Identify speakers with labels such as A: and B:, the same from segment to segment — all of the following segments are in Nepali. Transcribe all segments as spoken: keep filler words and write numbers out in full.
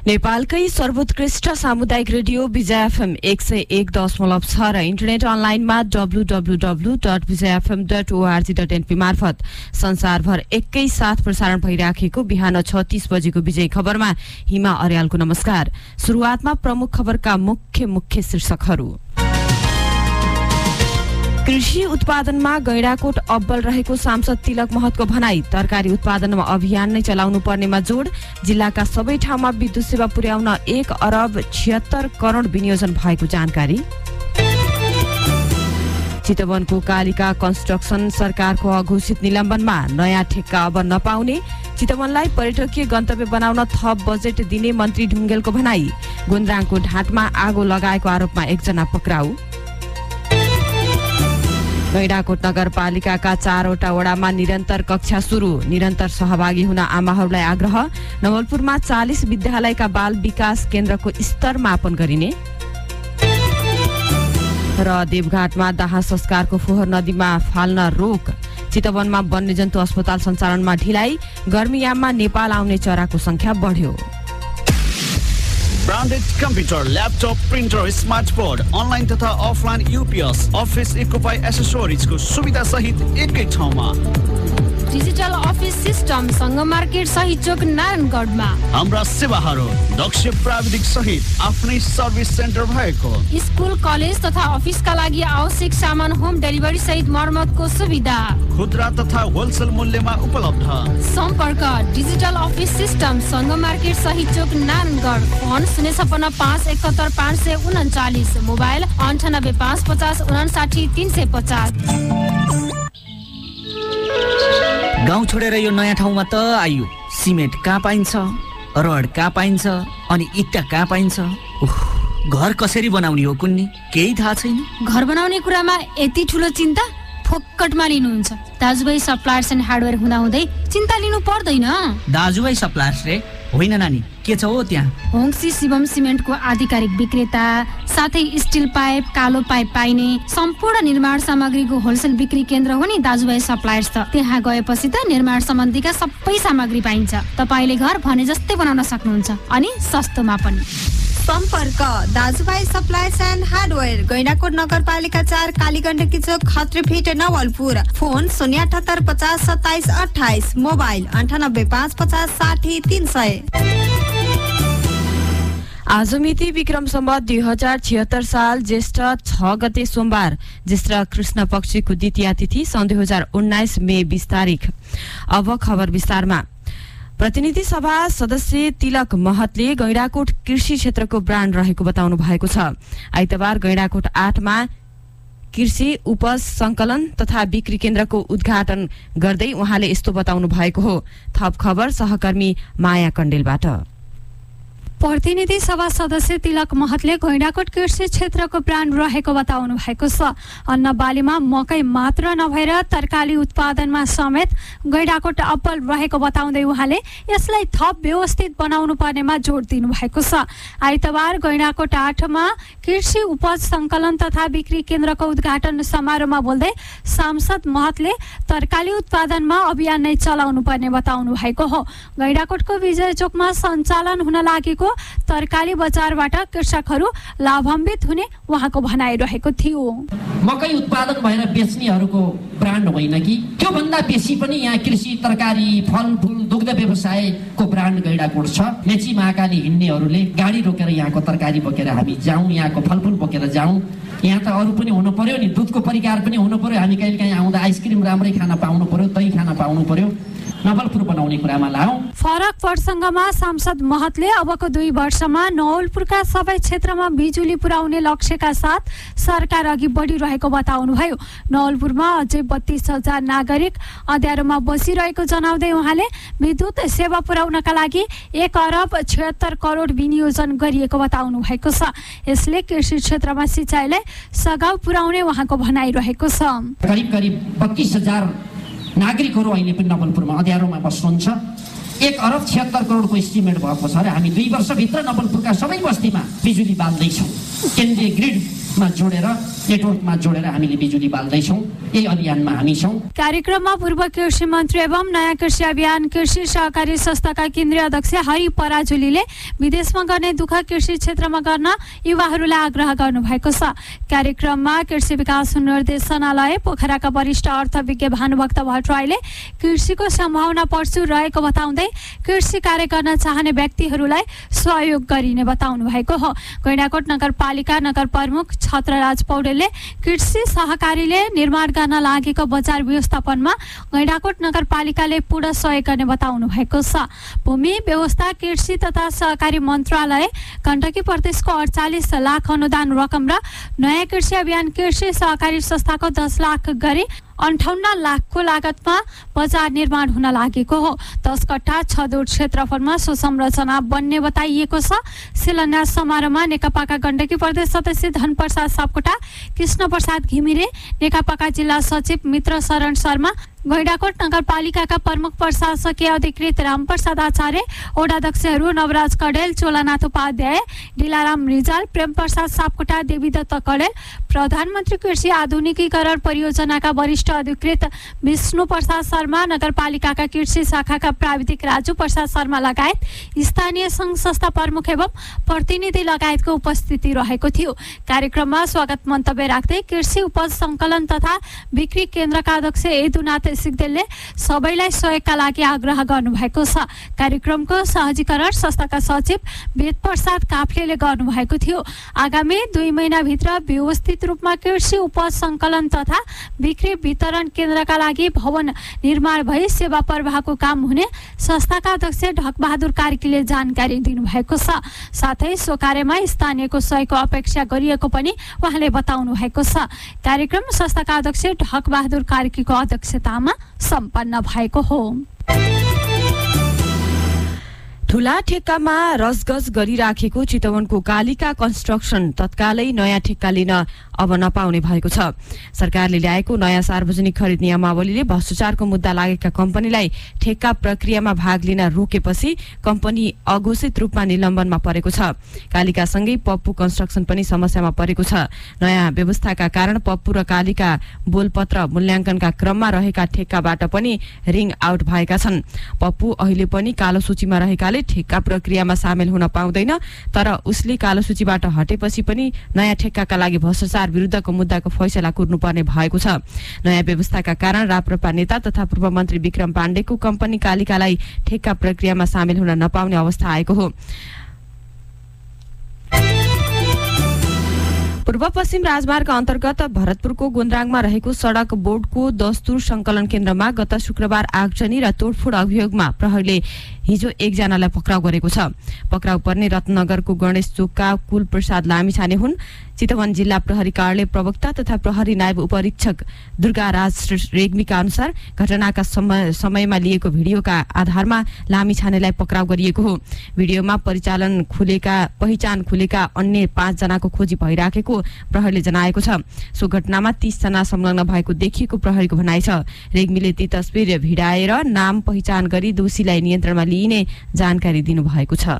A: नेपालकै सर्वोत्कृष्ट सामुदायिक रेडियो विजय एफएम एक सय एक दशमलव छ र इन्टरनेट अनलाइनमा W W W dot Vijay FM dot ORG dot NP मार्फत संसारभर एकै साथ प्रसारण भइराखेको बिहान छ तीस बजेको विजय खबरमा हिमा अर्यालको नमस्कार। सुरुवातमा प्रमुख खबरका मुख्य मुख्य शीर्षकहरू। कृषि उत्पादनमा गैंडाकोट अब्बल रहेको सांसद तिलक महतको भनाई। तरकारी उत्पादनमा अभियान नै चलाउनु पर्नेमा जोड। जिल्लाका सबै ठाउँमा विद्युत सेवा पुर्याउन एक अरब छिहत्तर करोड विनियोजन भएको जानकारी। चितवनको कालिका कन्स्ट्रक्सन सरकारको अघोषित निलम्बनमा नयाँ ठेक्का अब नपाउने। चितवनलाई पर्यटकीय गन्तव्य बनाउन थप बजेट दिने मन्त्री ढुङ्गेलको भनाई। गुन्द्राङको ढाँटमा आगो लगाएको आरोपमा एकजना पक्राउ। गैंडाकोट नगरपालिकाका चारवटा वडामा निरन्तर कक्षा सुरु। निरन्तर सहभागी हुन आमाहरूलाई आग्रह। नवलपुरमा चालीस विद्यालयका बाल विकास केन्द्रको स्तर मापन गरिने र देवघाटमा दाह संस्कारको फोहोर नदीमा फाल्न रोक। चितवनमा वन्यजन्तु अस्पताल सञ्चालनमा ढिलाइ। गर्मीयाममा नेपाल आउने चराको संख्या बढ्यो।
B: Branded computer, laptop, printer, smartboard, online तथा अफलाइन युपिएस, अफिस इक्विपमेन्ट एसेसोरिजको सुविधा सहित एकै ठाउँमा।
C: Digital office system Sangam market सहित चोक नारायणगढमा।
B: हाम्रा सेवाहरू दक्ष प्राविधिक सहित आफ्नै सर्भिस सेन्टर भएको।
C: स्कुल, कलेज तथा अफिसका लागि आवश्यक सामान होम डेलिभरी सहित मर्मतको सुविधा।
B: खुद्रा तथा होलसेल मूल्यमा उपलब्ध।
C: सम्पर्क digital office system Sangam market सहित चोक नारायणगढ। फोन शून्य छपन्न पाँच एकहत्तर पाँच सय उन्चालिस। मोबाइल अन्ठानब्बे पाँच पचास उनासाठी तिन सय पचास।
D: गाउँ छोडेर यो नयाँ ठाउँमा त आइयो। सिमेन्ट कहाँ पाइन्छ, रड कहाँ पाइन्छ, अनि इट्टा कहाँ पाइन्छ? उफ, घर कसरी बनाउने हो कुन्नी केही थाहा छैन।
C: घर बनाउने कुरामा यति ठुलो चिन्ता फोक्कटमा लिनुहुन्छ। दाजुभाइ सप्लायर्स एन्ड हार्डवेयर हुँदाहुँदै चिन्ता लिनु पर्दैन।
D: दाजुभाइ सप्लायर्स रे होइन नानी, के छ हो त्यहाँ?
C: होङसी शिवम सिमेन्टको आधिकारिक विक्रेता, साथै स्टिल पाइप, कालो पाइप पाइने सम्पूर्ण निर्माण सामग्रीको होलसेल बिक्री केन्द्र हो नि दाजुभाइ सप्लायर्स। त त्यहाँ गएपछि त निर्माण सम्बन्धीका सबै सामग्री पाइन्छ। तपाईँले घर भने जस्तै बनाउन सक्नुहुन्छ, अनि सस्तोमा पनि।
E: सम्पर्क दाजुभाइ सप्लायर्स एन्ड हार्डवेयर, गैंडाकोट नगरपालिका चार, कालीगण्डकी चोक, खत्रीफिट, नवलपुर। फोन शून्य अठहत्तर पचास सत्ताइस अठाइस। मोबाइल अन्ठानब्बे पाँच पचास साठी तीन सय।
A: आज मिति विक्रम सम्वत दुई हजार छिहत्तर साल ज्येष्ठ छ गते सोमबार, ज्येष्ठ कृष्ण पक्षको द्वितीय तिथि सन् दुई हजार उन्नाइस मे बीस तारिक। अब खबर विस्तारमा। प्रतिनिधि सभा सदस्य तिलक महतले गैंडाकोट कृषि क्षेत्रको ब्रान्ड रहेको बताउनु भएको छ। आइतबार गैंडाकोट आठमा कृषि उपज संकलन तथा बिक्री केन्द्रको उद्घाटन गर्दै उहाँले यस्तो बताउनु भएको हो। थप खबर सहकर्मी माया कण्डेलबाट।
F: प्रतिनिधि सभा सदस्य तिलक महतले गैंडाकोट कृषि क्षेत्रको ब्रान्ड रहेको बताउनु भएको छ। अन्न बालीमा मकै मात्र नभएर तरकारी उत्पादनमा समेत गैंडाकोट अब्बल रहेको बताउँदै उहाँले यसलाई थप व्यवस्थित बनाउनु पर्नेमा जोड दिनु भएको छ। आइतबार गैंडाकोट आठमा कृषि उपज संकलन तथा बिक्री केन्द्रको उद्घाटन समारोहमा बोल्दै सांसद महतले तरकारी उत्पादनमा अभियान नै चलाउनु पर्ने बताउनु भएको हो। गैंडाकोटको विजय चोकमा सञ्चालन हुन लागेको तरकारी बजारबाट कृषकहरू लाभान्वित हुने उहाँको भनाइ रहेको थियो।
G: मकै उत्पादन भएर बेच्नेहरूको ब्रान्ड होइन कि त्यो भन्दा बेसी पनि यहाँ कृषि, तरकारी, फलफुल, दुग्ध व्यवसायको ब्रान्ड गैंडाकोट छ। मेची महाकाली हिँड्नेहरूले गाडी रोकेर यहाँको तरकारी बोकेर हामी जाउँ, यहाँको फलफुल बोकेर जाउँ। यहाँ त अरू पनि हुनु पर्यो नि, दुधको परिकार पनि हुनु पर्यो। हामी कहिले काहीँ आउँदा आइसक्रिम राम्रै खान पाउनु पर्यो, दही खान पाउनु पर्यो। नवलपुर बनाउने कुरामा लाऊ।
F: फरक प्रसङ्गमा सांसद महतले अबको दुई वर्षमा नवलपुरका सबै क्षेत्रमा बिजुली पुर्याउने लक्ष्यका साथ सरकार अघि बढिरहेको बताउनुभयो। नवलपुरमा अझै बत्तीस हजार नागरिक अँध्यारोमा बसिरहेको जनाउँदै उहाँले विद्युत सेवा पुर्याउनका लागि एक अरब छिहत्तर करोड विनियोजन गरिएको बताउनु भएको छ। यसले कृषि क्षेत्रमा सिँचाइलाई सघाउ पुर्याउने उहाँको भनाइरहेको छ।
G: करिब करिब बत्तीस हजार नागरिकहरू अहिले पनि नवलपुरमा अँध्यारोमा बस्नुहुन्छ। एक अरब छिहत्तर करोडको इस्टिमेट भएको छ र हामी दुई वर्षभित्र नवलपुरका सबै बस्तीमा बिजुली बाल्दैछौँ। केन्द्रीय ग्रिड मा जोडेर नेटवर्कमा जोडेर हामीले बिजुली बाल्दैछौँ। यही अभियानमा हामी छौँ।
F: कार्यक्रममा पूर्व कृषि मन्त्री एवं नयाँ कृषि अभियान कृषि सहकारी संस्थाका केन्द्रीय अध्यक्ष हरि पराजुलीले विदेशमा गर्ने दुःख कृषि क्षेत्रमा गर्न युवाहरूलाई आग्रह गर्नुभएको छ। कार्यक्रममा कृषि विकास निर्देशनालय पोखराका वरिष्ठ अर्थविज्ञ भानुभक्त भट्टराईले कृषिको सम्भावना प्रचुर रहेको बताउँदै कृषि कार्य गर्न चाहने व्यक्तिहरूलाई सहयोग गरिने बताउनु भएको हो। गैंडाकोट नगरपालिका नगर प्रमुख छत्रराज पौडेलले कृषि सहकारीले निर्माण गर्न लागेको बजार व्यवस्थापनमा गैंडाकोट नगरपालिकाले पूर्ण सहयोग गर्ने बताउनु भएको छ। भूमि व्यवस्था कृषि तथा सहकारी मन्त्रालय गण्डकी प्रदेशको अडचालिस लाख अनुदान रकम र नयाँ कृषि अभियान कृषि सहकारी संस्थाको दस लाख गरी अन्ठाउन्न लाखको लागतमा बजार निर्माण हुन लागेको हो। दस कट्ठा छ दुर क्षेत्रफलमा सो संरचना बन्ने बताइएको छ। शिलान्यास समारोहमा नेकपाका गण्डकी प्रदेश सदस्य धनप्रसाद सापकोटा, कृष्ण प्रसाद घिमिरे, नेकपाका जिल्ला सचिव मित्र शरण शर्मा, गैंडाकोट नगरपालिकाका प्रमुख प्रशासकीय अधिकृत रामप्रसाद आचार्य, वडाध्यक्षहरू नवराज कडेल, चोलानाथ उपाध्याय, डिलाराम रिजाल, प्रेम प्रसाद सापकोटा, देवीदत्त कडेल, प्रधानमन्त्री कृषि आधुनिकीकरण परियोजनाका वरिष्ठ अधिकृत विष्णु प्रसाद शर्मा, नगरपालिकाका कृषि शाखाका प्राविधिक राजु प्रसाद शर्मा लगायत स्थानीय संघ संस्था प्रमुख एवं प्रतिनिधि लगायतको उपस्थिति रहेको थियो। कार्यक्रममा स्वागत मन्तव्य राख्दै कृषि उपज संकलन तथा बिक्री केन्द्रका अध्यक्ष यदुनाथ सिग्देलले सबैलाई सहयोगका लागि आग्रह गर्नुभएको छ। कार्यक्रमको सहजीकरण संस्थाका सचिव वेद प्रसाद काफ्लेले गर्नुभएको थियो। आगामी दुई महिनाभित्र व्यवस्थित रूपमा कृषि उपज संकलन तथा बिक्री वितरण केन्द्रका लागि भवन निर्माण भई सेवा प्रवाहको काम हुने संस्थाका अध्यक्ष ढकबहादुर कार्कीले जानकारी दिनुभएको छ। साथै सो कार्यमा स्थानीयको सहयोगको अपेक्षा गरिएको पनि उहाँले बताउनु भएको छ। कार्यक्रम संस्थाका अध्यक्ष ढकबहादुर कार्कीको अध्यक्षतामा सम्पन्न भएको हो।
A: ठूला ठेक्कामा रसगस गरिराखेको चितवनको कालिका कन्स्ट्रक्सन तत्कालै नयाँ ठेक्का लिन अब नपाउने भएको छ। सरकारले ल्याएको नयाँ सार्वजनिक खरिद नियमावलीले भ्रष्टाचारको मुद्दा लागेका कम्पनीलाई ठेक्का प्रक्रियामा भाग लिन रोकेपछि कम्पनी अघोषित रूपमा निलम्बनमा परेको छ। कालिकासँगै पप्पू कन्स्ट्रक्सन पनि समस्यामा परेको छ। नयाँ व्यवस्थाका कारण पप्पू र कालिका बोलपत्र मूल्याङ्कनका क्रममा रहेका ठेक्काबाट पनि रिङ आउट भएका छन्। पप्पू अहिले पनि कालो सूचीमा रहेकाले ठेक्का प्रक्रियामा सामेल हुन पाउँदैन, तर उसले कालो सूचीबाट हटेपछि पनि नयाँ ठेक्काका लागि भ्रष्टाचार विरुद्धको मुद्दाको फैसला कुर्नुपर्ने भएको छ। नयाँ व्यवस्थाका कारण राप्रपा नेता तथा पूर्व मन्त्री विक्रम पाण्डेको कम्पनी कालिकालाई ठेक्का प्रक्रियामा सामेल हुन नपाउने अवस्था आएको हो। पूर्व पश्चिम राजमार्ग अन्तर्गत भरतपुरको गोन्द्राङमा रहेको सड़क बोर्डको दस्तुर संकलन केन्द्रमा गत शुक्रबार आगजनी र तोडफोड अभियोगमा प्रहरीले हिजो एकजनालाई पक्राउ गरेको छ। पक्राउ पर्ने रत्नगरको गणेश चोकका कुल प्रसाद लामिछाने हुन्। चितवन जिल्ला प्रहरी कार्यालय प्रवक्ता तथा प्रहरी नायब उपरीक्षक दुर्गाराज रेग्मीका अनुसार घटनाका समय, समयमा लिएको भिडियोका आधारमा लामिछानेलाई पक्राउ गरिएको हो। भिडियोमा परिचालन खुलेका पहिचान खुलेका अन्य पाँच जनाको खोजी भइराखेको प्रहरीले जनाएको छ। सो घटनामा तीस जना संलग्न भएको देखिएको प्रहरीको भनाइ छ। रेग्मीले ती तस्बिर भिडाएर नाम पहिचान गरी दोषीलाई नियन्त्रणमा लिइने जानकारी दिनुभएको छ।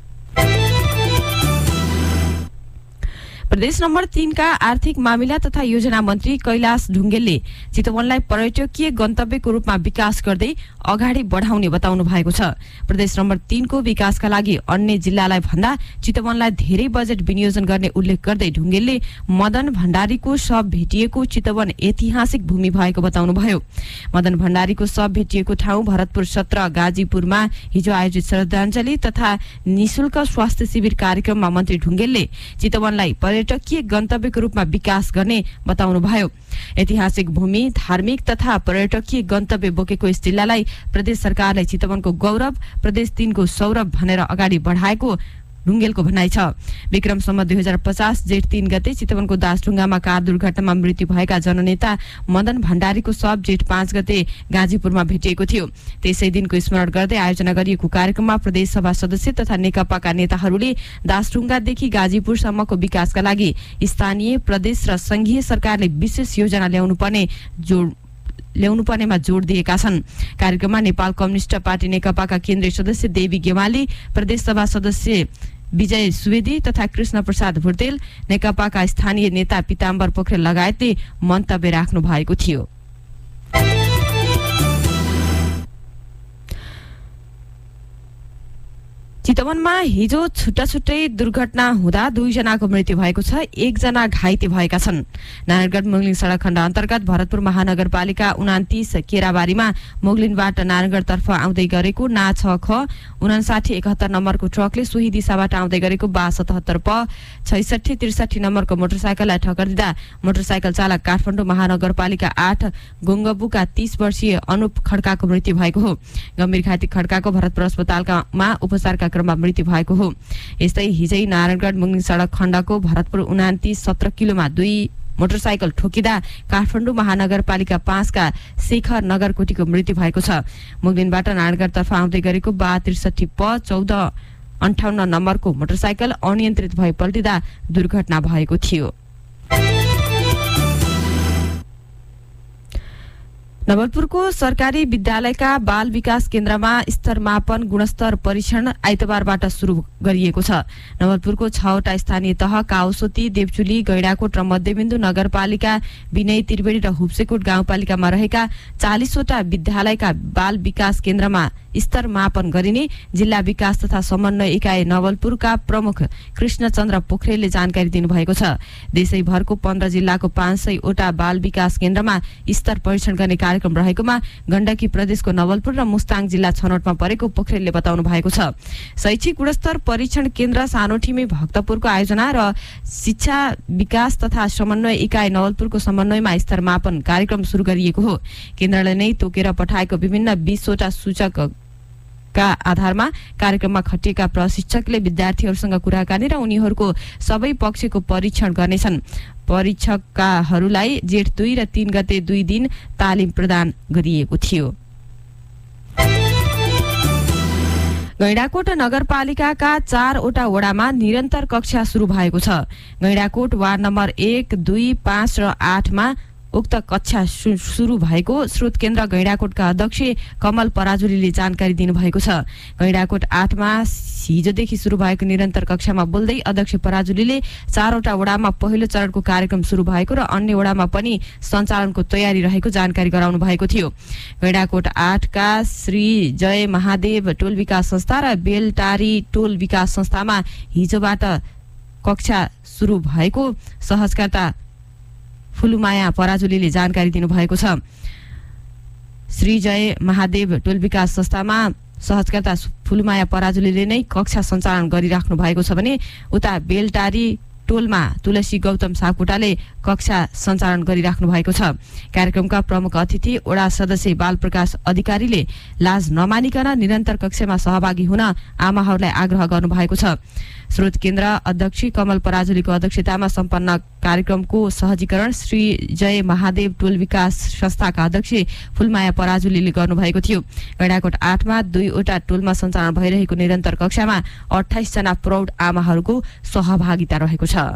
A: प्रदेश नम्बर तीन का आर्थिक मामिला तथा योजना मन्त्री कैलाश ढुङ्गेलले चितवनलाई पर्यटकीय गन्तव्यको रूपमा विकास गर्दै अगाडि बढाउने बताउनु भएको छ। प्रदेश नम्बर तीन को विकासका लागि अन्य जिल्लालाई भन्दा चितवनलाई धेरै बजेट विनियोजन गर्ने उल्लेख गर्दै ढुङ्गेलले मदन भण्डारीको शव भेटिएको चितवन ऐतिहासिक भूमि भएको बताउनुभयो। मदन भण्डारीको शव भेटिएको ठाउँ भरतपुर सत्र गाजीपुरमा हिजो आयोजित श्रद्धाञ्जली तथा निशुल्क स्वास्थ्य शिविर कार्यक्रममा मन्त्री ढुङ्गेलले चितवनलाई पर्यटकीय गन्तव्यको रूपमा विकास गर्ने बताउनुभयो। ऐतिहासिक भूमि, धार्मिक तथा पर्यटकीय गन्तव्य बोकेको यस जिल्लालाई प्रदेश सरकारले चितवनको गौरव, प्रदेश तीन को सौरभ भनेर अगाडि बढाएको ढुङ्गेलको भनाइ छ। विक्रम सम्वत दुई हजार पचास जेठ तीन गते चितवनको दासढुङ्गामा कार दुर्घटनामा मृत्यु भएका जननेता मदन भण्डारीको शव जेठ पाँच गते गाजीपुरमा भेटिएको थियो। त्यसै दिनको स्मरण गर्दै आयोजना गरिएको कार्यक्रममा प्रदेश सभा सदस्य तथा नेकपाका नेताहरूले दासढुङ्गादेखि गाजीपुरसम्मको विकासका लागि स्थानीय, प्रदेश र संघीय सरकारले विशेष योजना ल्याउनु पर्ने जोड ल्याउनु पर्नेमा जोड दिएका छन्। कार्यक्रममा नेपाल कम्युनिस्ट पार्टी नेकपाका केन्द्रीय सदस्य देवी गेवाली, प्रदेश सभा सदस्य विजय सुवेदी तथा कृष्ण प्रसाद भुर्तेल नेकपाका स्थानीय नेता पिताम्बर पोखरेल लगायतले मन्तव्य राख्नु भएको थियो। चितवनमा हिजो छुट्टा छुट्टै दुर्घटना हुँदा दुईजनाको मृत्यु भएको छ, एकजना घाइते भएका छन्। नारायणगढ मुगलिन सडक खण्ड अन्तर्गत भरतपुर महानगरपालिका उनातिस केराबारीमा मुगलिनबाट नारायणगढतर्फ आउँदै गरेको ना छ ख उनासाठी एकहत्तर नम्बरको ट्रकले सोही दिशाबाट आउँदै गरेको बा सतहत्तर प छैसठी त्रिसठी नम्बरको मोटरसाइकललाई ठक्कर दिँदा मोटरसाइकल चालक काठमाडौँ महानगरपालिका आठ गुङ्गबुका तीस वर्षीय अनुप खड्काको मृत्यु भएको हो। गम्भीर घाइते खड्काको भरतपुर अस्पतालमा उपचारका क्रममा मृत्यु भएको हो। यस्तै हिजै नारायणगढ मुगलिन सडक खण्डको भरतपुर उनातिस सत्र किलोमा दुई मोटरसाइकल ठोकिँदा काठमाडौँ महानगरपालिका पाँचका शेखर नगरकोटीको मृत्यु भएको छ। मुगलिनबाट नारायणगढतर्फ आउँदै गरेको बा त्रिसठी प चौध अन्ठाउन्न नम्बरको मोटरसाइकल अनियन्त्रित भई पल्टिँदा दुर्घटना भएको थियो। नवलपुरको सरकारी विद्यालयका बाल विकास केन्द्रमा स्तर मापन गुणस्तर परीक्षण आइतबारबाट सुरु गरिएको छ। नवलपुरको छवटा स्थानीय तह काउसोती, देवचुली, गैडाकोट र मध्यबिन्दु नगरपालिका, विनय, त्रिवेणी र हुप्सेकोट गाउँपालिकामा रहेका चालिसवटा विद्यालयका बाल विकास केन्द्रमा स्तर मापन गरिने जिल्ला विकास तथा समन्वय इकाइ नवलपुरका प्रमुख कृष्णचन्द्र पोखरेलले जानकारी दिनुभएको छ। देशैभरको पन्ध्र जिल्लाको पाँच सयवटा बाल विकास केन्द्रमा स्तर परीक्षण गर्ने कार्यक्रम रहेकोमा गण्डकी प्रदेशको नवलपुर र मुस्ताङ जिल्ला छनौटमा परेको पोखरेलले बताउनु भएको छ। शैक्षिक गुणस्तर परीक्षण केन्द्र सानोठिमे भक्तपुरको आयोजना र शिक्षा विकास तथा समन्वय इकाइ नवलपुरको समन्वयमा स्तर मापन कार्यक्रम सुरु गरिएको हो। केन्द्रले नै तोकेर पठाएको विभिन्न बीसवटा सूचक का आधारमा कार्यक्रममा खटिएका प्रशिक्षकले विद्यार्थीहरूसँग कुराकानी र उनीहरूको सबै पक्षको परीक्षण गर्नेछन्। परीक्षकहरूलाई जेठ दुई र तीन गते दुई दिन तालिम प्रदान गरिएको थियो। गैडाकोट नगरपालिकाका चारवटा वडामा निरन्तर कक्षा सुरु भएको छ। गैडाकोट वार्ड नम्बर एक, दुई, पाँच र आठमा उक्त कक्षा सुरु भएको स्रोत केन्द्र गैडाकोटका अध्यक्ष कमल पराजुलीले जानकारी दिनुभएको छ। गैडाकोट आठमा हिजोदेखि सुरु भएको निरन्तर कक्षामा बोल्दै अध्यक्ष पराजुलीले चारवटा वडामा पहिलो चरणको कार्यक्रम सुरु भएको र अन्य वडामा पनि सञ्चालनको तयारी रहेको जानकारी गराउनु भएको थियो। गैडाकोट आठका श्री जय महादेव टोल विकास संस्था र बेलटारी टोल विकास संस्थामा हिजोबाट कक्षा सुरु भएको सहजकर्ता फुलुमाया पराजुलीले जानकारी दिनुभएको छ। श्री जय महादेव टोल विकास संस्थामा सहजकर्ता फुलुमाया पराजुलीले नै कक्षा सञ्चालन गरिराख्नु भएको छ भने उता बेलटारी टोलमा तुलसी गौतम सापकोटाले कक्षा सञ्चालन गरिराख्नु भएको छ। कार्यक्रमका प्रमुख अतिथि वडा सदस्य बालप्रकाश अधिकारीले लाज नमानिकन निरन्तर कक्षामा सहभागी हुन आमाहरूलाई आग्रह गर्नु भएको छ। स्रोत केन्द्र अध्यक्ष कमल पराजुलीको अध्यक्षतामा सम्पन्न कार्यक्रमको सहजीकरण श्री जय महादेव टोल विकास संस्थाका अध्यक्ष फुलमाया पराजुलीले गर्नुभएको थियो। गैडाकोट आठमा दुईवटा टोलमा सञ्चालन भइरहेको निरन्तर कक्षामा अठाइस जना प्रौढ आमाहरूको सहभागिता रहेको छ।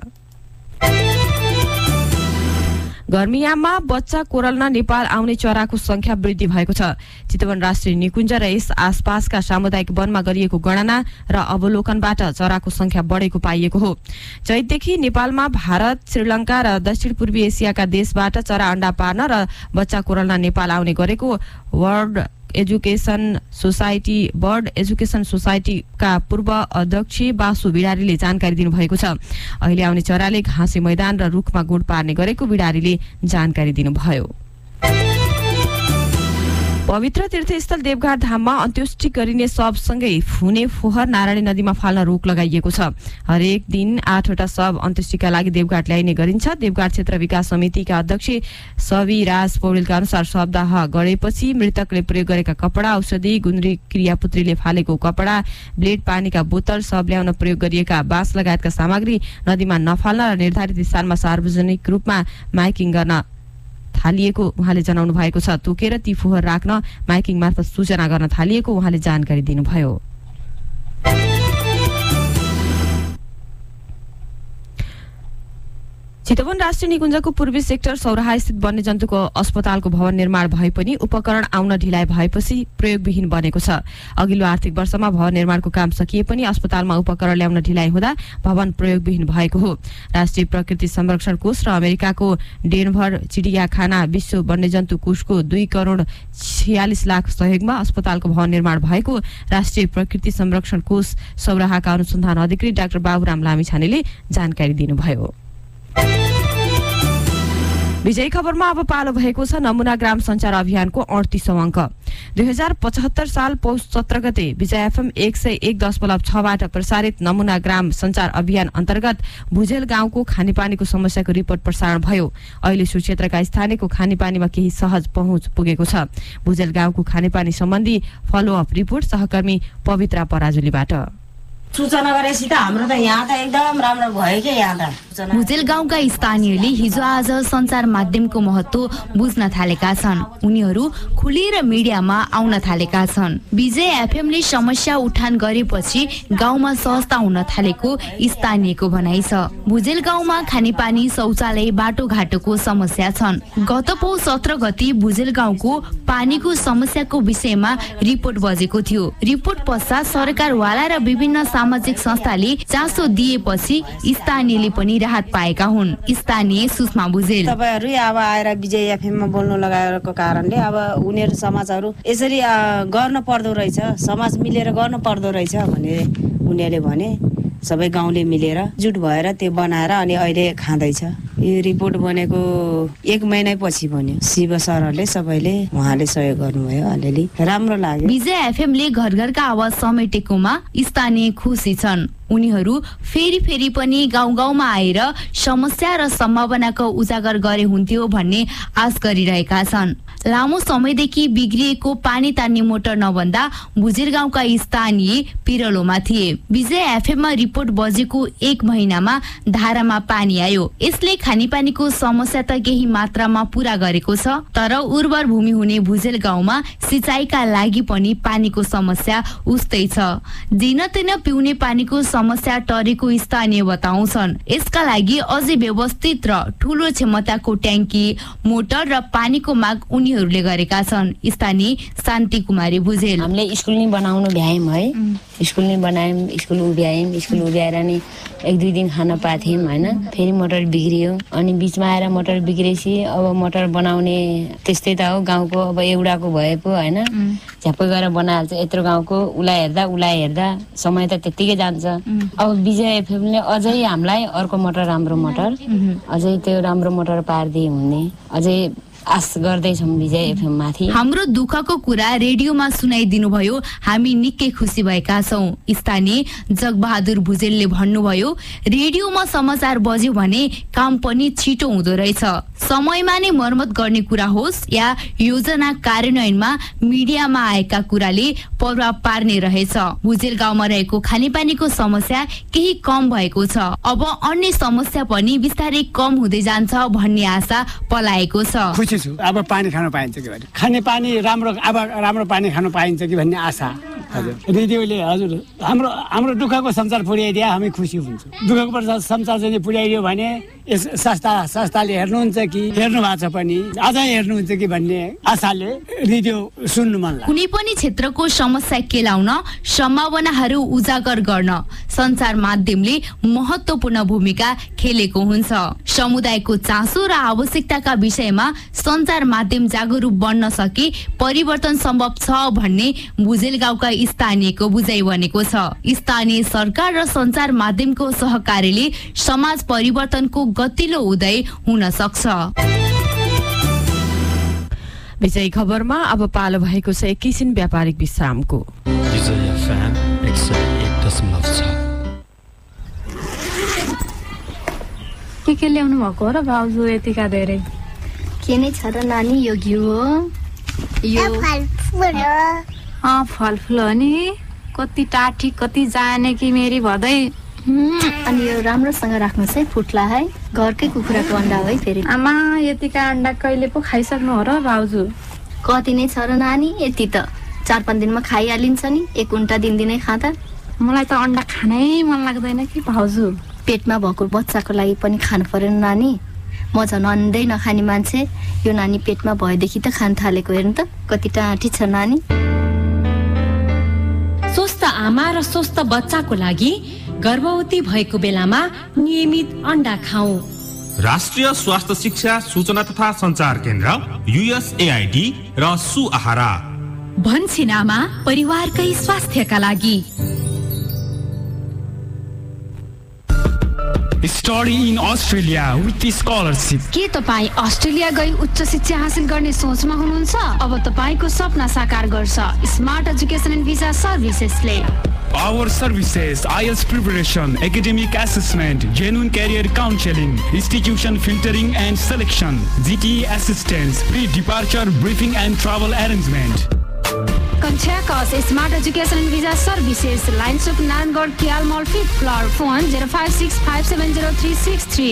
A: गर्मीयाममा बच्चा कोरल्न नेपाल आउने चराको संख्या वृद्धि भएको छ। चितवन राष्ट्रिय निकुञ्ज र यस आसपासका सामुदायिक वनमा गरिएको गणना र अवलोकनबाट चराको संख्या बढेको पाइएको हो। चैतदेखि नेपालमा भारत, श्रीलङ्का र दक्षिण पूर्वी एसियाका देशबाट चरा अण्डा पार्न र बच्चा कोरल्न नेपाल आउने गरेको world education society bird education सोसाइटीका पूर्व अध्यक्ष बासु बिडारीले जानकारी दिनुभएको छ। अहिले आउने चराले घाँसे मैदान र रुखमा गुड पार्ने गरेको बिडारीले जानकारी दिनुभयो। पवित्र तीर्थस्थल देवघाट धाममा अन्त्येष्टि गरिने शवसँगै फुने फोहर नारायणी नदीमा फाल्न रोक लगाइएको छ। हरेक दिन आठवटा शव अन्त्येष्टिका लागि देवघाट ल्याइने गरिन्छ। देवघाट क्षेत्र विकास समितिका अध्यक्ष सविराज पौडेलका अनुसार शवदाह गरेपछि मृतकले प्रयोग गरेका कपडा, औषधि, गुन्द्री क्रियापुत्रीले फालेको कपडा, ब्लेड, पानीका बोतल, शव ल्याउन प्रयोग गरिएका बाँस लगायतका सामग्री नदीमा नफाल्न र निर्धारित स्थानमा सार्वजनिक रूपमा माइकिङ गर्न थालिएको उहाँले जनाउनु भएको छ। तोकेर ती फोहोर राख्न माइकिङ मार्फत सूचना गर्न थालिएको उहाँले जानकारी दिनुभयो। चितवन राष्ट्रिय निकुञ्जको पूर्वी सेक्टर सौराहा स्थित वन्यजन्तुको अस्पतालको भवन निर्माण भए पनि उपकरण आउन ढिलाइ भएपछि प्रयोगविहीन बनेको छ। अघिल्लो आर्थिक वर्षमा भवन निर्माणको काम सकिए पनि अस्पतालमा उपकरण ल्याउन ढिलाइ हुँदा भवन प्रयोगविहीन भएको हो। राष्ट्रिय प्रकृति संरक्षण कोष र अमेरिकाको डेनभर चिडियाखाना विश्व वन्यजन्तु कोषको दुई करोड छियालिस लाख सहयोगमा अस्पतालको भवन निर्माण भएको राष्ट्रिय प्रकृति संरक्षण कोष सौराहाका अनुसन्धान अधिकारी डाक्टर बाबुराम लामिछानेले जानकारी दिनुभयो। विजयी खबरमा अब पालो भएको छ नमुना ग्राम संचार अभियानको अडतीसौं अङ्क। दुई हजार पचहत्तर साल पौष सत्र गते विजय एफएम एक सय एक दशमलव छबाट प्रसारित नमुना ग्राम संचार अभियान अन्तर्गत भुजेल गाउँको खानेपानीको समस्याको रिपोर्ट प्रसारण भयो। अहिले सो क्षेत्रका स्थानीयको खानेपानीमा केही सहज पहुँच पुगेको छ। भुजेल गाउँको खानेपानी सम्बन्धी फलोअप रिपोर्ट सहकर्मी पवित्रा पराजुलीबाट।
H: सूचना गरेपछि त हाम्रो त यहाँ त एकदम राम्रो भयो के यहाँ त।
I: भुजेल गाउँका स्थानीयले हिजो आज सञ्चार माध्यमको महत्व बुझ्न थालेका छन्। उनीहरू खुलेर मिडियामा आउन थालेका छन्। विजय एफएमले समस्या उठान गरेपछि गाउँमा सहजता हुन थालेको स्थानीयको भनाइ छ। भुजेल गाउँमा खानेपानी शौचालय बाटोघाटोको समस्या छन्। गत पौष सत्र गते भुजेल गाउँको पानीको समस्याको विषयमा रिपोर्ट बजेको थियो। रिपोर्ट पश्चात सरकारवाला र विभिन्न सामाजिक संस्थाले चासो दिएपछि स्थानीयले पनि राहत पाएका हुन्। स्थानीय सुषमा भुजेल
H: तपाईहरु अब आएर विजय एफएममा बोल्नु लगाएको कारणले अब उनीहरु समाजहरु यसरी गर्न पर्दो रहेछ, समाज मिलेर गर्न पर्दो रहेछ भने उनीहरुले भने सबै गाउँले मिलेर जुट भएर त्यो बनाएर अनि अहिले खाँदैछ। यो रिपोर्ट बनेको एक महिना पछि बन्यो। शिव सरले सबैले उहाँले सहयोग गर्नुभयो, अलिअलि राम्रो लाग्यो।
I: विजय एफएमले घर घरका आवाज समेटेकोमा स्थानीय खुसी छन्। उनीहरू फेरि फेरि पनि गाउँ गाउँमा आएर समस्या र सम्भावनाको उजागर गरे हुन्थ्यो भन्ने आश गरिरहेका छन्। लामो समयदेखि बिग्रिएको पानी तान्ने मोटर नबन्दा भुजेल गाउँका स्थानीय पिरलोमा थिए। विजय एफएममा रिपोर्ट बजेको एक महिनामा धारामा पानी आयो। यसले खानेपानीको समस्या त केही मात्रामा पूरा गरेको छ, तर उर्वर भूमि हुने भुजेल गाउँमा सिंचाइका लागि पनि पानीको समस्या उस्तै छ। दिनदिन पिउने पानीको समस्या टरेको स्थानीय बताउँछन्। यसका लागि अझै व्यवस्थित र ठूलो क्षमताको ट्याङ्की, मोटर र पानीको माग उनीहरूले गरेका छन्। स्थानीय शान्ति कुमारी भुजेल
J: हामीले स्कुल नि बनाउनु भ्यायौँ है, स्कुल नि बनायौँ, स्कुल उभ्यायौँ, स्कुल उभ्याएर नि एक दुई दिन खान पाथ्यौँ होइन। फेरि मोटर बिग्रियो अनि बिचमा आएर मोटर बिग्रेपछि अब मोटर बनाउने त्यस्तै त हो, गाउँको अब एउटाको भए पो होइन, झ्याप्पै गरेर बनाइहाल्छ। यत्रो गाउँको उसलाई हेर्दा उसलाई हेर्दा समय त त्यत्तिकै जान्छ। अब विजय एफएमले अझै हामीलाई अर्को मोटर, राम्रो मोटर, अझै त्यो राम्रो मोटर पारिदिए हुने अझै आश गर्दैछौँ विजय एफएम माथि।
I: हाम्रो दुःखको कुरा रेडियोमा सुनाइदिनु भयो, हामी निकै खुसी भएका छौँ। स्थानीय जगबहादुर भुजेलले भन्नुभयो, रेडियोमा समाचार बज्यो भने काम पनि छिटो हुँदो रहेछ। समयमा नै मर्मत गर्ने कुरा होस् या योजना कार्यान्वयनमा मिडियामा आएका कुराले प्रभाव पार्ने रहेछ। भुजेल गाउँमा रहेको खानेपानीको समस्या केही कम भएको छ। अब अन्य समस्या पनि बिस्तारै कम हुँदै जान्छ भन्ने आशा पलाएको छ।
K: अब पानी खान पाइन्छ कि भन्ने, खाने पानी राम्रो, अब राम्रो पानी खान पाइन्छ कि भन्ने आशा। हजुर रेडियोले हजुर हाम्रो हाम्रो दुःखको संसार पुर्याइदिए हामी खुसी हुन्छौँ। दुःखको संसार चाहिँ पुर्याइदियो भने यस संस्था संस्थाले हेर्नुहुन्छ कि हेर्नु भएको छ पनि अझै हेर्नुहुन्छ कि भन्ने आशाले रेडियो सुन्नु मन लाग्छ।
I: कुनै पनि क्षेत्रको समस्या केलाउन, सम्भावनाहरू उजागर गर्न सञ्चार माध्यमले महत्त्वपूर्ण भूमिका खेलेको हुन्छ। समुदायको चासो र आवश्यकताका विषयमा सञ्चार माध्यम जागरुक बन्न सके परिवर्तन सम्भव छ भन्ने भुजेल गाउँका स्थानीयको बुझाइ बनेको छ। स्थानीय सरकार र सञ्चार माध्यमको सहकार्यले समाज परिवर्तनको गतिलो उदय हुन सक्छ।
A: विजयी खबरमा अब पालो भएको छ एकैछिन व्यापारिक विश्रामको।
L: के के ल्याउनु भएको र भाउजू यतिका धेरै?
M: के नै छ र नानी, यो घिउ हो, यो फलफुल हो।
L: अँ फलफुल हो नि, कति टाठी कति जाने कि मेरी भदै।
M: अनि यो राम्रोसँग राख्नुहोस् है, फुट्ला है, घरकै कुखुराको अन्डा है। फेरि
L: आमा यतिका अन्डा कहिले पो खाइसक्नु हो र भाउजू?
M: कति नै छ र नानी, यति त चार पाँच दिनमा खाइहालिन्छ नि, एक उन्टा दिनदिनै खाँदा।
L: मलाई त अन्डा खानै मन लाग्दैन कि भाउजू।
M: पेटमा भएको बच्चाको लागि पनि खानु पर्यो नानी। म झन् अन्डै नखाने मान्छे, यो नानी पेटमा भएदेखि त खान थालेको, हेर्नु त कति टाँटी छ नानी।
N: स्वस्थ आमा र स्वस्थ बच्चाको लागि गर्भवती भएको बेलामा नियमित अन्डा खाऊ।
O: राष्ट्रिय स्वास्थ्य शिक्षा सूचना तथा सञ्चार केन्द्र युएसएआइडी र सुआहारा
N: भन्छन् आमा परिवारकै स्वास्थ्यका लागि।
P: Study in Australia with scholarship.
C: के तपाईँ अस्ट्रेलिया गई उच्च शिक्षा हासिल गर्ने सोचमा हुनुहुन्छ? अब तपाईँको सपना साकार गर्छ स्मार्ट एजुकेसन एन्ड भिसा सर्भिसेसले।
P: Our services: I E L T S preparation, academic assessment, genuine career counseling, institution filtering and selection, G T E assistance, pre-departure briefing and travel arrangement.
C: Contact us Smart Education and Visa Services, Lines of Nangor, Kial Mall, fifth floor, phone zero five six five seven zero three six three.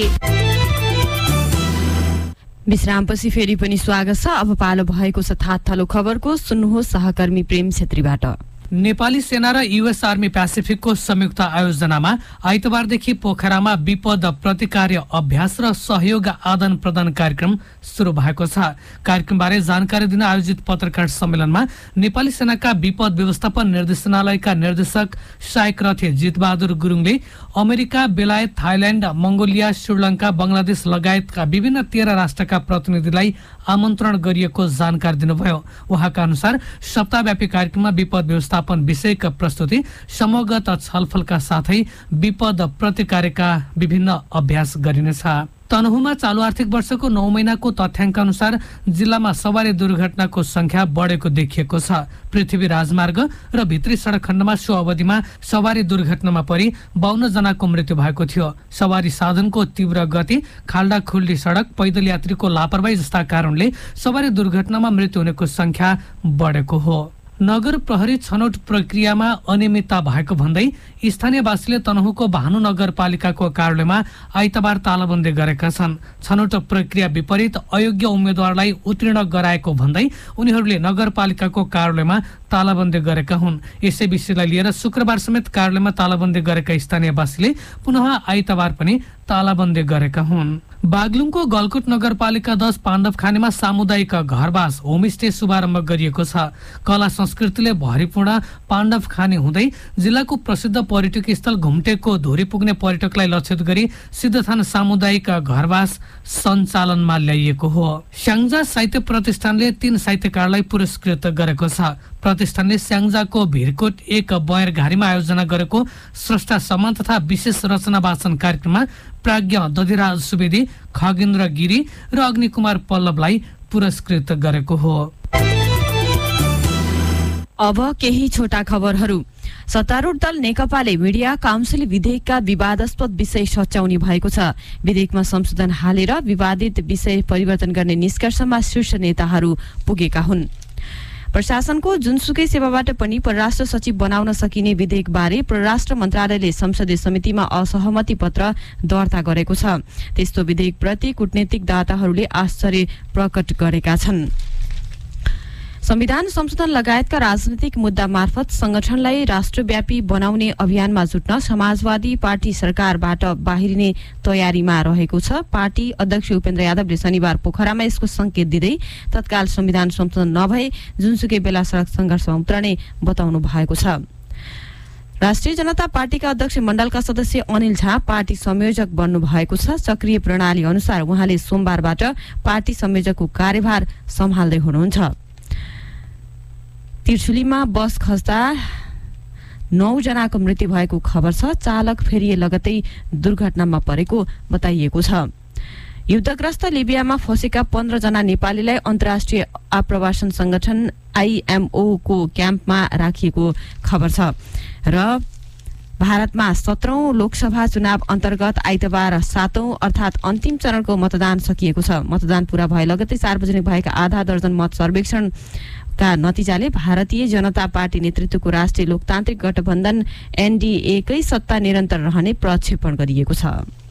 A: विश्रामपछि फेरि पनि स्वागत छ। अब पालो भएको छ थालो खबरको। सुन्नुहोस् सहकर्मी प्रेम छेत्रीबाट।
Q: नेपाली सेना र युएस आर्मी प्यासिफिकको संयुक्त आयोजनामा आइतबारदेखि पोखरामा विपद प्रतिकार्य अभ्यास र सहयोग आदान प्रदान कार्यक्रम सुरु भएको छ। कार्यक्रमबारे जानकारी दिन आयोजित पत्रकार सम्मेलनमा नेपाली सेनाका विपद व्यवस्थापन निर्देशनालयका निर्देशक सहायक रथी जितबहादुर गुरुङले अमेरिका, बेलायत, थाइल्याण्ड, मंगोलिया, श्रीलङ्का, बंगलादेश लगायतका विभिन्न तेह्र राष्ट्रका प्रतिनिधिलाई आमन्त्रण गरिएको जानकारी दिनुभयो। उहाँका अनुसार सप्ताहव्यापी कार्यक्रममा विपद व्यवस्थापन विषयक प्रस्तुति, समूहगत छलफलका साथै विपद प्रतिकारका विभिन्न अभ्यास गरिनेछ। तनहुमा चालू आर्थिक वर्षको नौ महिनाको तथ्याङ्क अनुसार जिल्लामा सवारी दुर्घटनाको संख्या बढेको देखिएको छ। पृथ्वी राजमार्ग र भित्री सडक खण्डमा सो अवधिमा सवारी दुर्घटनामा परि बाउन्न जनाको मृत्यु भएको थियो। सवारी साधनको तीव्र गति, खाल्डा खुल्डी सडक, पैदल यात्रीको लापरवाही जस्ता कारणले सवारी दुर्घटनामा मृत्यु हुनेको संख्या बढेको हो। नगर प्रहरी छनौट प्रक्रियामा अनियमितता भएको भन्दै स्थानीयवासीले तनहुको भानु नगरपालिकाको कार्यालयमा आइतबार तालाबन्दी गरेका छन्। छनौट प्रक्रिया विपरीत अयोग्य उम्मेद्वारलाई उत्तीर्ण गराएको भन्दै उनीहरूले नगरपालिकाको कार्यालयमा तालाबन्दी गरेका हुन्। यसै विषयलाई लिएर शुक्रबार समेत कार्यालयमा तालाबन्दी गरेका स्थानीयवासीले पुनः आइतबार पनि तालाबन्दी गरेका हुन्। बागलुङको गलकुट नगरपालिका दस पाण्डव खानीमा सामुदायिक घरवास होमस्टे शुभारम्भ गरिएको छ। कला संस्कृतिले भरिपूर्ण पाण्डव खानी हुँदै जिल्लाको प्रसिद्ध पर्यटकीय स्थल घुम्टेको धुरी पुग्ने पर्यटकलाई लक्षित गरी सिद्धथान सामुदायिक घरवास सञ्चालनमा ल्याइएको हो। स्याङ्जा साहित्य प्रतिष्ठानले तीन साहित्यकारलाई पुरस्कृत गरेको छ। प्रतिष्ठानले स्याङ्जाको भिरकोट एक बयर घारीमा आयोजना गरेको स्रष्टा सम्मान तथा विशेष रचना वाचन कार्यक्रममा प्राज्ञ दधिराज सुवेदी, खगेन्द्र गिरी र अग्निकुमार पल्लवलाई पुरस्कृत गरेको हो।
A: अब केही छोटा खबरहरू। सत्तारूढ दल नेकपाले मिडिया काउन्सिल विधेयकका विवादास्पद विषय सच्याउने भएको छ। विधेयकमा संशोधन हालेर विवादित विषय परिवर्तन गर्ने निष्कर्षमा शीर्ष नेताहरू पुगेका हुन्। प्रशासनको जुनसुकै सेवाबाट पनि परराष्ट्र सचिव बनाउन सकिने विधेयक बारे परराष्ट्र मन्त्रालयले संसदीय समितिमा असहमति पत्र दर्ता गरेको छ। त्यस्तो विधेयक प्रति कूटनीतिक दाताहरूले आश्चर्य प्रकट गरेका छन्। संविधान संशोधन लगायतका राजनीतिक मुद्दा मार्फत संगठनलाई राष्ट्रव्यापी बनाउने अभियानमा जुट्न समाजवादी पार्टी सरकारबाट बाहिरिने तयारीमा रहेको छ। पार्टी अध्यक्ष उपेन्द्र यादवले शनिबार पोखरामा यसको संकेत दिँदै तत्काल संविधान संशोधन नभए जुनसुकै बेला सडक संघर्षमा उत्रने बताउनु भएको छ। राष्ट्रिय जनता पार्टीका अध्यक्ष मण्डलका सदस्य अनिल झा पार्टी संयोजक बन्नु भएको छ। सक्रिय प्रणाली अनुसार उहाँले सोमबारबाट पार्टी संयोजकको कार्यभार सम्हाल्दै हुनुहुन्छ। त्रिशुलीमा बस खस्दा नौ जनाको मृत्यु भएको खबर छ। चालक फेरिए लगतै दुर्घटनामा परेको बताइएको छ। युद्धग्रस्त लिबियामा फँसेका पन्ध्र जना नेपालीलाई अन्तर्राष्ट्रिय आप्रवासन संगठन आइएमओ को क्याम्पमा राखिएको खबर छ। र भारतमा सत्रौं लोकसभा चुनाव अन्तर्गत आइतबार सातौं अर्थात अन्तिम चरणको मतदान सकिएको छ। मतदान पूरा भए लगतै सार्वजनिक भएका आधा दर्जन मत सर्वेक्षण का नतिजाले भारतीय जनता पार्टी नेतृत्वको राष्ट्रिय लोकतान्त्रिक गठबन्धन एनडीए कै सत्ता निरन्तर रहने प्रक्षेपण गरिएको छ।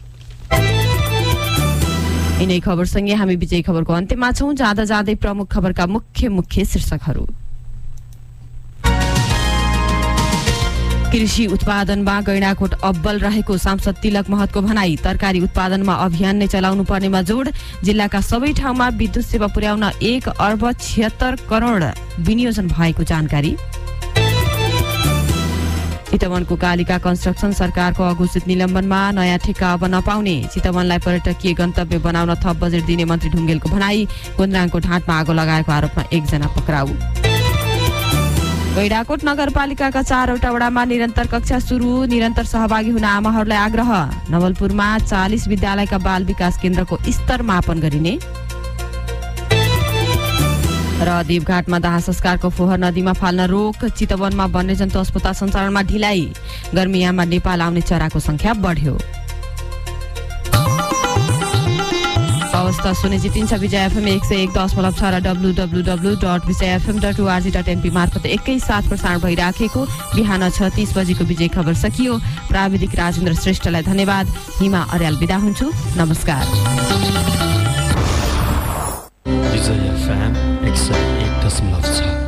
A: यिनै खबरसँगै हामी विजय खबरको अन्त्यमा छौं। जाँदा जाँदै प्रमुख खबरका मुख्य मुख्य शीर्षकहरू। कृषि उत्पादनमा गैंडाकोट अब्बल रहेको सांसद तिलक महतको भनाई। तरकारी उत्पादनमा अभियान नै चलाउनु पर्नेमा जोड। जिल्लाका सबै ठाउँमा विद्युत सेवा पुर्याउन एक अर्ब छिहत्तर करोड विनियोजन भएको जानकारी। चितवनको कालिका कन्स्ट्रक्सन सरकारको अघोषित निलम्बनमा, नयाँ ठेक्का अब नपाउने। चितवनलाई पर्यटकीय गन्तव्य बनाउन थप बजेट दिने मन्त्री ढुङ्गेलको भनाई। गोन्द्राङको ढाँटमा आगो लगाएको आरोपमा एकजना पक्राउ। गैंडाकोट नगरपालिकाका चारवटा वडामा निरन्तर कक्षा सुरु। निरन्तर सहभागी हुन आमाहरूलाई आग्रह। नवलपुरमा चालिस विद्यालयका बाल विकास केन्द्रको स्तर मापन गरिने। र देवघाटमा दाह संस्कारको फोहोर नदीमा फाल्न रोक। चितवनमा वन्यजन्तु अस्पताल सञ्चालनमा ढिलाइ। गर्मीयाममा नेपाल आउने चराको संख्या बढ्यो। अवस्था सुनिश्चित विजय एफएम एक सय एक दशमलव छ र W W W dot Vijay FM dot ORG dot NP मार्फत एकैसाथ प्रसारण भइराखेको बिहान छ तीस बजेको विजय खबर सकियो। प्राविधिक राजेन्द्र श्रेष्ठलाई धन्यवाद। हिमा अर्याल बिदा हुन्छु। नमस्कार।
R: विजय एफएम एक सय एक दशमलव छ।